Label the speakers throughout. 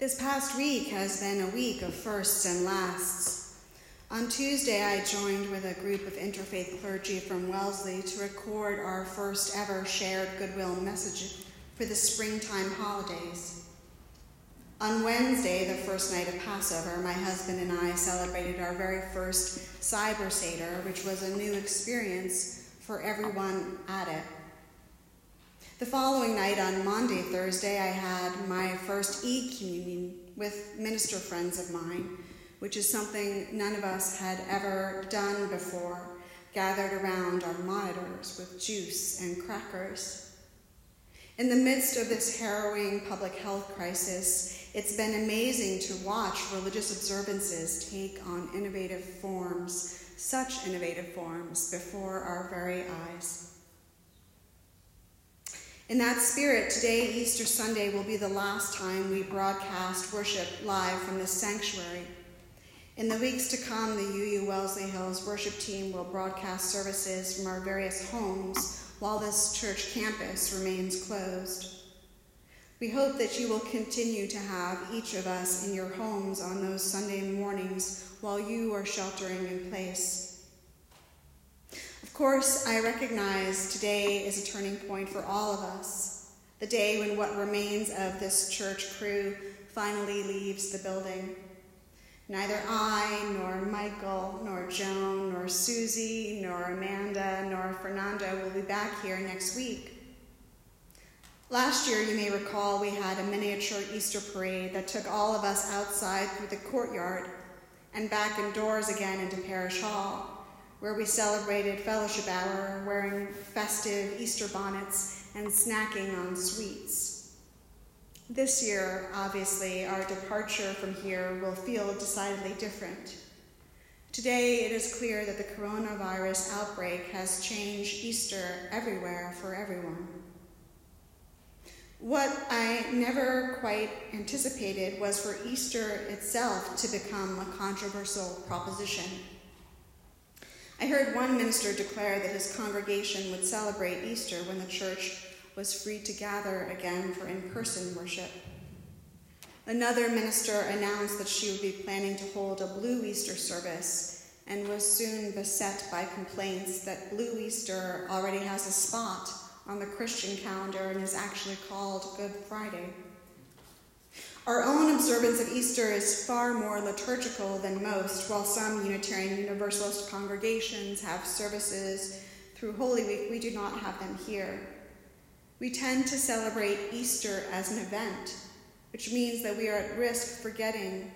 Speaker 1: This past week has been a week of firsts and lasts. On Tuesday, I joined with a group of interfaith clergy from Wellesley to record our first ever shared goodwill message for the springtime holidays. On Wednesday, the first night of Passover, my husband and I celebrated our very first Cyber Seder, which was a new experience for everyone at it. The following night, on Maundy Thursday, I had my first e-communion with minister friends of mine, which is something none of us had ever done before, gathered around our monitors with juice and crackers. In the midst of this harrowing public health crisis, it's been amazing to watch religious observances take on innovative forms, such innovative forms, before our very eyes. In that spirit, today, Easter Sunday, will be the last time we broadcast worship live from this sanctuary. In the weeks to come, the UU Wellesley Hills worship team will broadcast services from our various homes while this church campus remains closed. We hope that you will continue to have each of us in your homes on those Sunday mornings while you are sheltering in place. Of course, I recognize today is a turning point for all of us, the day when what remains of this church crew finally leaves the building. Neither I, nor Michael, nor Joan, nor Susie, nor Amanda, nor Fernando will be back here next week. Last year, you may recall, we had a miniature Easter parade that took all of us outside through the courtyard and back indoors again into Parish Hall, where we celebrated fellowship hour wearing festive Easter bonnets and snacking on sweets. This year, obviously, our departure from here will feel decidedly different. Today, it is clear that the coronavirus outbreak has changed Easter everywhere for everyone. What I never quite anticipated was for Easter itself to become a controversial proposition. I heard one minister declare that his congregation would celebrate Easter when the church was free to gather again for in-person worship. Another minister announced that she would be planning to hold a Blue Easter service and was soon beset by complaints that Blue Easter already has a spot on the Christian calendar and is actually called Good Friday. Our own observance of Easter is far more liturgical than most. While some Unitarian Universalist congregations have services through Holy Week, we do not have them here. We tend to celebrate Easter as an event, which means that we are at risk of forgetting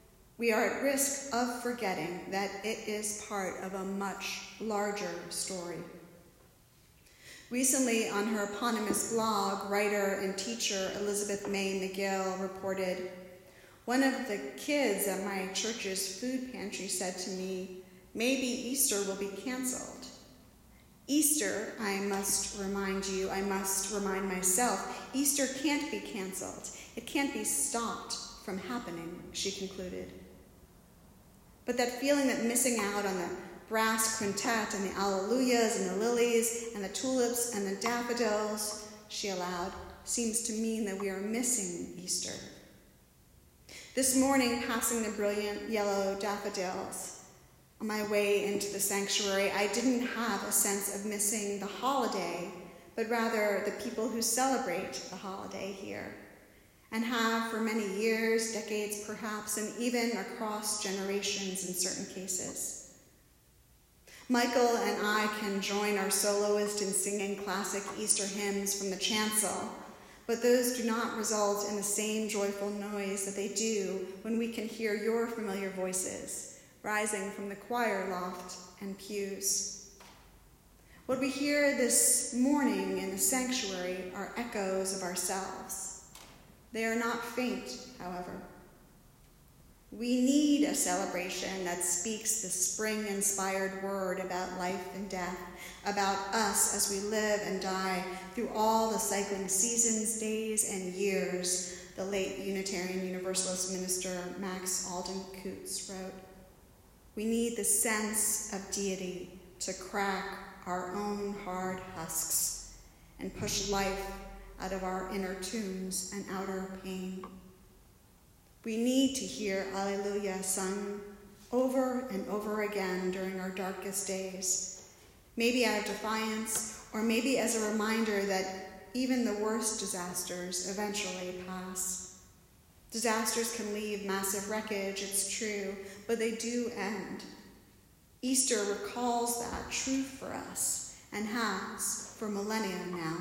Speaker 1: that it is part of a much larger story. Recently, on her eponymous blog, writer and teacher Elizabeth May McGill reported, "One of the kids at my church's food pantry said to me, 'Maybe Easter will be canceled.' Easter, I must remind myself, Easter can't be canceled. It can't be stopped from happening," she concluded. But that feeling that missing out on the brass quintet and the alleluias and the lilies and the tulips and the daffodils, she allowed, seems to mean that we are missing Easter. This morning, passing the brilliant yellow daffodils on my way into the sanctuary, I didn't have a sense of missing the holiday, but rather the people who celebrate the holiday here and have for many years, decades perhaps, and even across generations in certain cases. Michael and I can join our soloist in singing classic Easter hymns from the chancel, but those do not result in the same joyful noise that they do when we can hear your familiar voices rising from the choir loft and pews. What we hear this morning in the sanctuary are echoes of ourselves. They are not faint, however. We need a celebration that speaks the spring-inspired word about life and death, about us as we live and die through all the cycling seasons, days, and years, the late Unitarian Universalist minister Max Alden Coutts wrote. We need the sense of deity to crack our own hard husks and push life out of our inner tombs and outer pain. We need to hear Alleluia sung over and over again during our darkest days, maybe out of defiance, or maybe as a reminder that even the worst disasters eventually pass. Disasters can leave massive wreckage, it's true, but they do end. Easter recalls that truth for us and has for millennia now.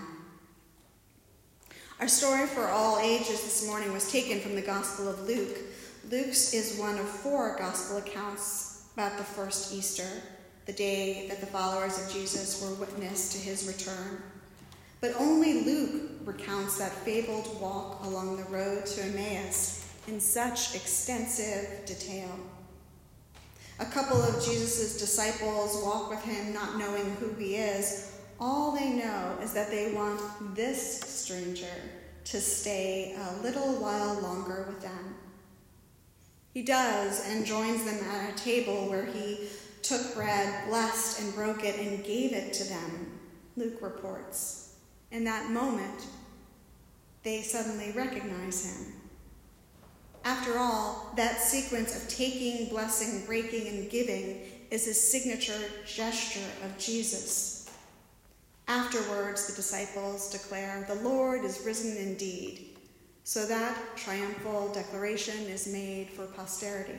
Speaker 1: Our story for all ages this morning was taken from the Gospel of Luke. Luke's is one of 4 gospel accounts about the first Easter, the day that the followers of Jesus were witness to his return. But only Luke recounts that fabled walk along the road to Emmaus in such extensive detail. A couple of Jesus' disciples walk with him not knowing who he is. All they know is that they want this stranger to stay a little while longer with them. He does, and joins them at a table where he took bread, blessed and broke it, and gave it to them, Luke reports. In that moment, they suddenly recognize him. After all, that sequence of taking, blessing, breaking, and giving is a signature gesture of Jesus. Afterwards, the disciples declare, "The Lord is risen indeed." So that triumphal declaration is made for posterity.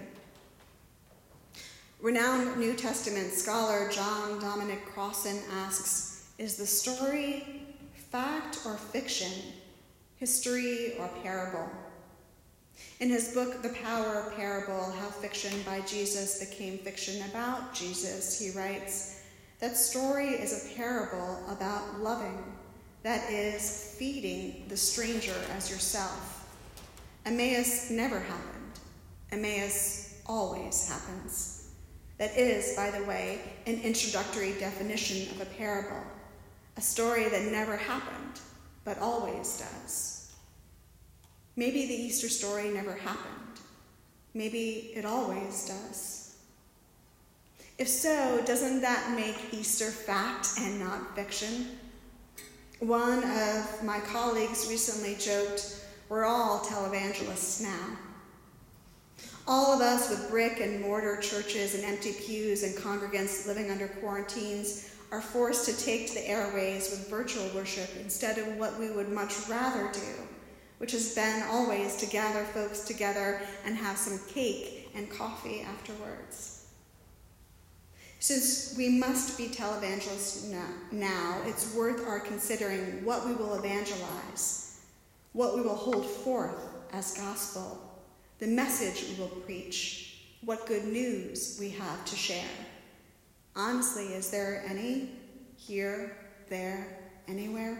Speaker 1: Renowned New Testament scholar John Dominic Crossan asks, is the story fact or fiction, history or parable? In his book, The Power of Parable, How Fiction by Jesus Became Fiction About Jesus, he writes, that story is a parable about loving, that is, feeding the stranger as yourself. Emmaus never happened. Emmaus always happens. That is, by the way, an introductory definition of a parable, a story that never happened, but always does. Maybe the Easter story never happened. Maybe it always does. If so, doesn't that make Easter fact and not fiction? One of my colleagues recently joked, we're all televangelists now. All of us with brick and mortar churches and empty pews and congregants living under quarantines are forced to take to the airways with virtual worship instead of what we would much rather do, which has been always to gather folks together and have some cake and coffee afterwards. Since we must be televangelists now, it's worth our considering what we will evangelize, what we will hold forth as gospel, the message we will preach, what good news we have to share. Honestly, is there any? Here, there, anywhere?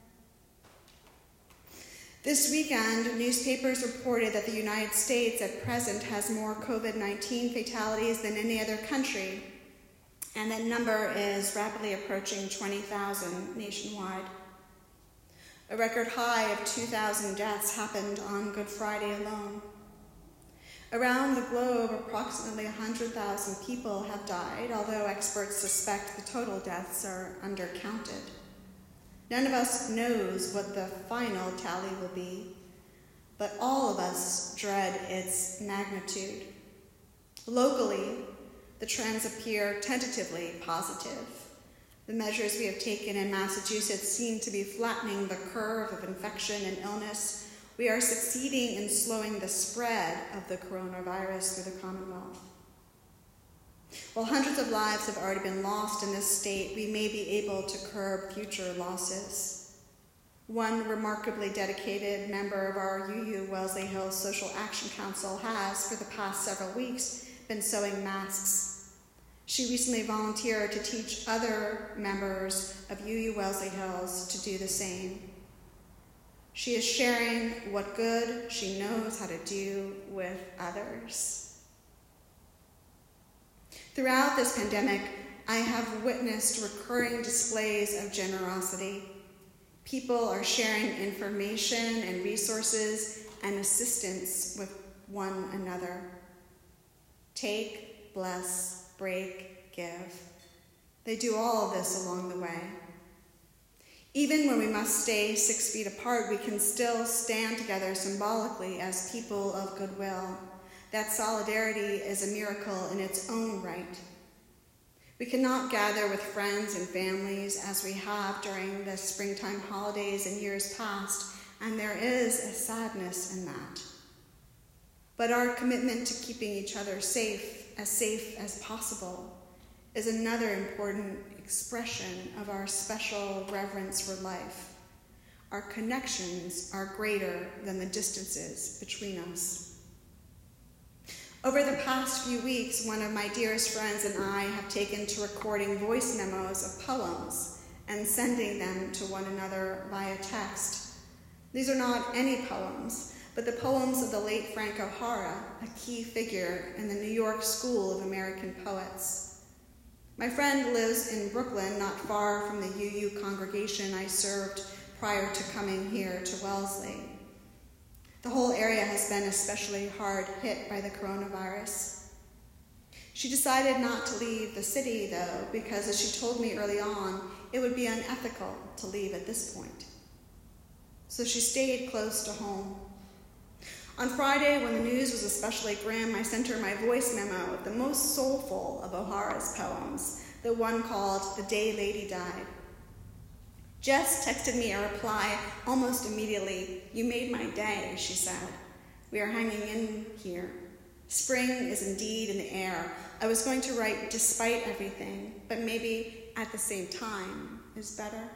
Speaker 1: This weekend, newspapers reported that the United States at present has more COVID-19 fatalities than any other country, and that number is rapidly approaching 20,000 nationwide. A record high of 2,000 deaths happened on Good Friday alone. Around the globe, approximately 100,000 people have died, although experts suspect the total deaths are undercounted. None of us knows what the final tally will be, but all of us dread its magnitude. Locally, the trends appear tentatively positive. The measures we have taken in Massachusetts seem to be flattening the curve of infection and illness. We are succeeding in slowing the spread of the coronavirus through the Commonwealth. While hundreds of lives have already been lost in this state, we may be able to curb future losses. One remarkably dedicated member of our UU Wellesley Hills Social Action Council has, for the past several weeks, been sewing masks. She recently volunteered to teach other members of UU Wellesley Hills to do the same. She is sharing what good she knows how to do with others. Throughout this pandemic, I have witnessed recurring displays of generosity. People are sharing information and resources and assistance with one another. Take, bless, break, give. They do all of this along the way. Even when we must stay 6 feet apart, we can still stand together symbolically as people of goodwill. That solidarity is a miracle in its own right. We cannot gather with friends and families as we have during the springtime holidays in years past, and there is a sadness in that. But our commitment to keeping each other safe as possible, is another important expression of our special reverence for life. Our connections are greater than the distances between us. Over the past few weeks, one of my dearest friends and I have taken to recording voice memos of poems and sending them to one another via text. These are not any poems, but the poems of the late Frank O'Hara, a key figure in the New York School of American Poets. My friend lives in Brooklyn, not far from the UU congregation I served prior to coming here to Wellesley. The whole area has been especially hard hit by the coronavirus. She decided not to leave the city, though, because as she told me early on, it would be unethical to leave at this point. So she stayed close to home. On Friday, when the news was especially grim, I sent her my voice memo of the most soulful of O'Hara's poems, the one called The Day Lady Died. Jess texted me a reply almost immediately. "You made my day," she said. "We are hanging in here. Spring is indeed in the air. I was going to write despite everything, but maybe at the same time is better."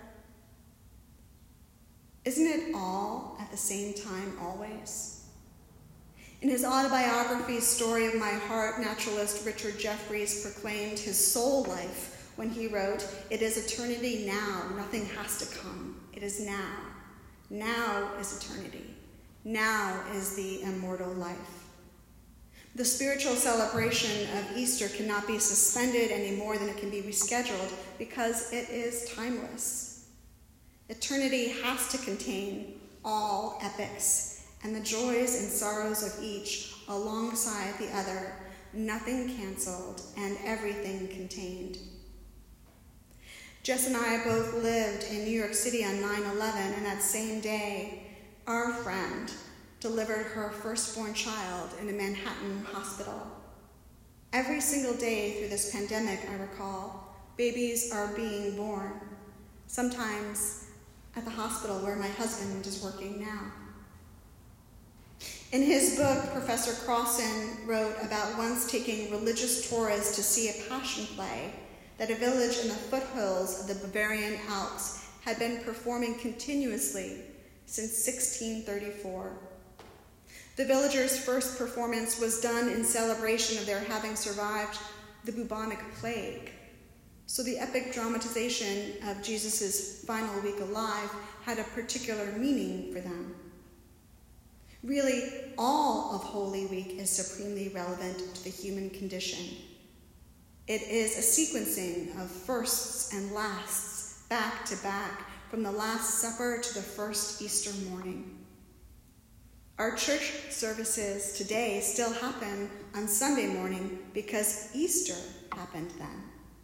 Speaker 1: Isn't it all at the same time always? In his autobiography, Story of My Heart, naturalist Richard Jefferies proclaimed his soul life when he wrote, "It is eternity now, nothing has to come. It is now. Now is eternity. Now is the immortal life." The spiritual celebration of Easter cannot be suspended any more than it can be rescheduled because it is timeless. Eternity has to contain all epics, and the joys and sorrows of each alongside the other, nothing canceled and everything contained. Jess and I both lived in New York City on 9/11, and that same day, our friend delivered her firstborn child in a Manhattan hospital. Every single day through this pandemic, I recall, babies are being born, sometimes at the hospital where my husband is working now. In his book, Professor Crossan wrote about once taking religious tourists to see a passion play that a village in the foothills of the Bavarian Alps had been performing continuously since 1634. The villagers' first performance was done in celebration of their having survived the bubonic plague. So the epic dramatization of Jesus' final week alive had a particular meaning for them. Really, all of Holy Week is supremely relevant to the human condition. It is a sequencing of firsts and lasts, back to back, from the Last Supper to the first Easter morning. Our church services today still happen on Sunday morning because Easter happened then.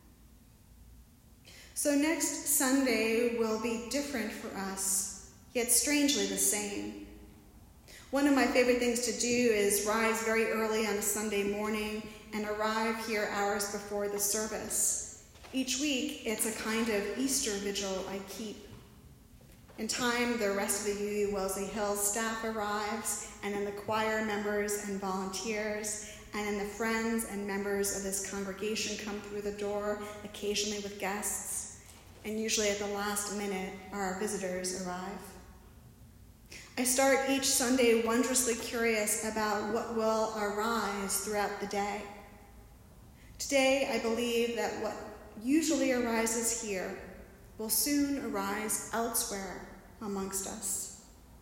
Speaker 1: So next Sunday will be different for us, yet strangely the same. One of my favorite things to do is rise very early on a Sunday morning and arrive here hours before the service. Each week, it's a kind of Easter vigil I keep. In time, the rest of the UU Wellesley Hills staff arrives, and then the choir members and volunteers, and then the friends and members of this congregation come through the door, occasionally with guests, and usually at the last minute, our visitors arrive. I start each Sunday wondrously curious about what will arise throughout the day. Today, I believe that what usually arises here will soon arise elsewhere amongst us.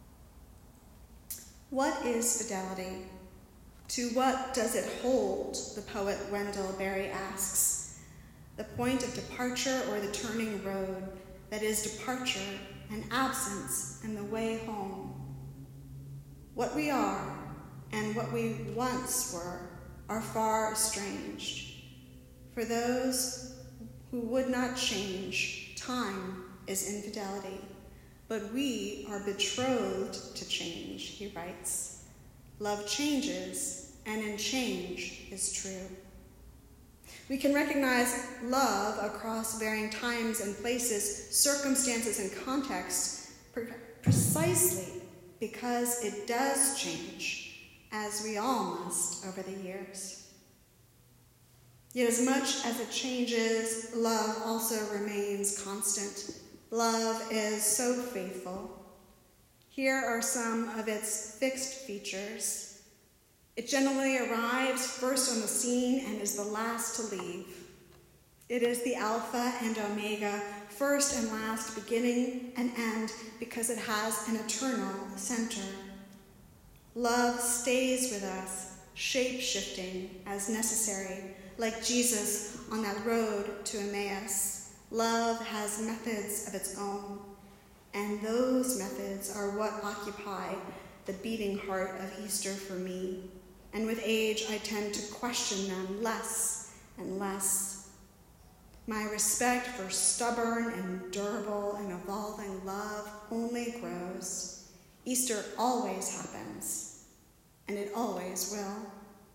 Speaker 1: What is fidelity? To what does it hold? The poet Wendell Berry asks. The point of departure or the turning road, that is departure and absence and the way home. What we are and what we once were are far estranged. For those who would not change, time is infidelity, but we are betrothed to change, he writes. Love changes, and in change is true. We can recognize love across varying times and places, circumstances and contexts, precisely because it does change, as we all must over the years. Yet as much as it changes, love also remains constant. Love is so faithful. Here are some of its fixed features. It generally arrives first on the scene and is the last to leave. It is the Alpha and Omega, first and last, beginning and end, because it has an eternal center. Love stays with us, shape-shifting as necessary, like Jesus on that road to Emmaus. Love has methods of its own, and those methods are what occupy the beating heart of Easter for me. And with age, I tend to question them less and less. My respect for stubborn and durable and evolving love only grows. Easter always happens, and it always will.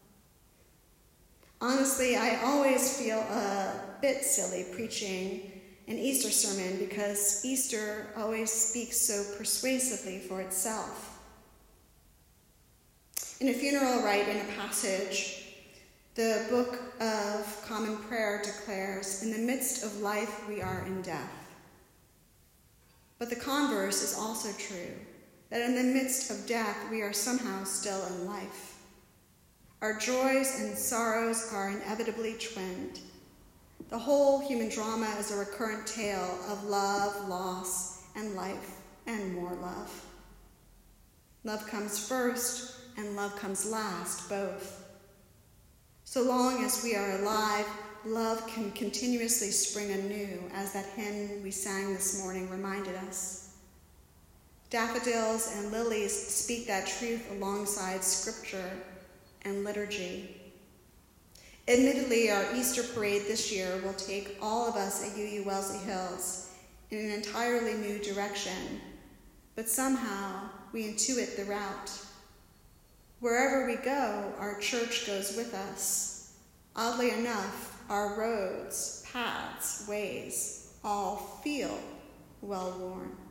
Speaker 1: Honestly, I always feel a bit silly preaching an Easter sermon because Easter always speaks so persuasively for itself. In a funeral rite, in a passage, the Book of Common Prayer declares, "In the midst of life we are in death." But the converse is also true, that in the midst of death we are somehow still in life. Our joys and sorrows are inevitably twinned. The whole human drama is a recurrent tale of love, loss, and life, and more love. Love comes first, and love comes last, both. So long as we are alive, love can continuously spring anew, as that hymn we sang this morning reminded us. Daffodils and lilies speak that truth alongside scripture and liturgy. Admittedly, our Easter parade this year will take all of us at UU Wellesley Hills in an entirely new direction, but somehow we intuit the route. Wherever we go, our church goes with us. Oddly enough, our roads, paths, ways all feel well-worn.